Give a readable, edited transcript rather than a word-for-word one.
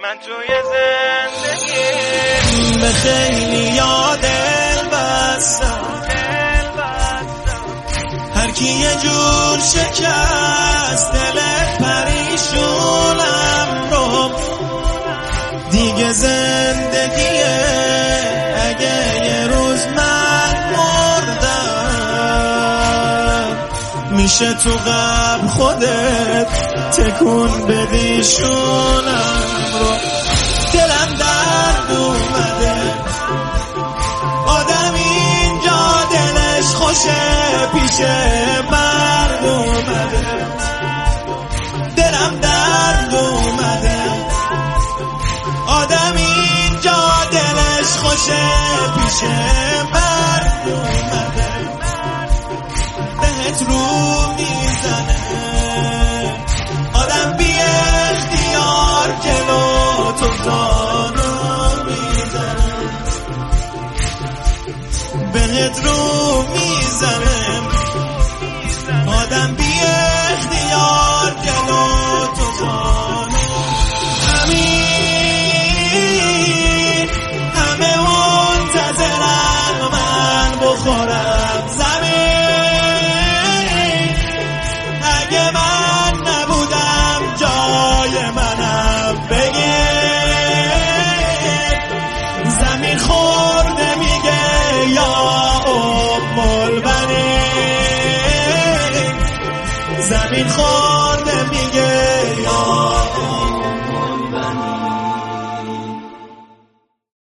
من توی زندگی به خیلی یادل بستم، هر کی یه جور شکست دل پریشونم رو. دیگه زندگیه اگه یه روز من مردم، میشه تو قبر خودت تکون بدی شونم رو. دلم درد اومده، آدم اینجا دلش خوشه پیش مرد اومده. دلم درد اومده، آدم اینجا دلش خوشه پیش مرد اومده. بهت رو میزنه آدم بی اختیار جلو تو زانو میزنه. بهت رو میزنه آدم بی اختیار جلو تو زانو. همه منتظرن من بخورم زمین، اگه من نبودم جای منم بگه. زمین خورده میگه یا ام البنین، زمین خورده